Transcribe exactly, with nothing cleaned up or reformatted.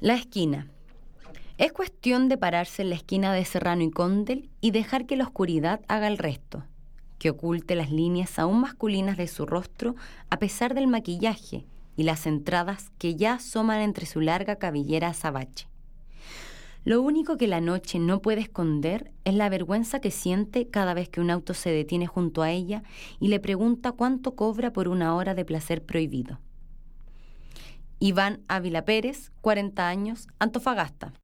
La esquina. Es cuestión de pararse en la esquina de Serrano y Condel y dejar que la oscuridad haga el resto, que oculte las líneas aún masculinas de su rostro a pesar del maquillaje y las entradas que ya asoman entre su larga cabellera azabache. Lo único que la noche no puede esconder es la vergüenza que siente cada vez que un auto se detiene junto a ella y le pregunta cuánto cobra por una hora de placer prohibido. Iván Ávila Pérez, cuarenta años, Antofagasta.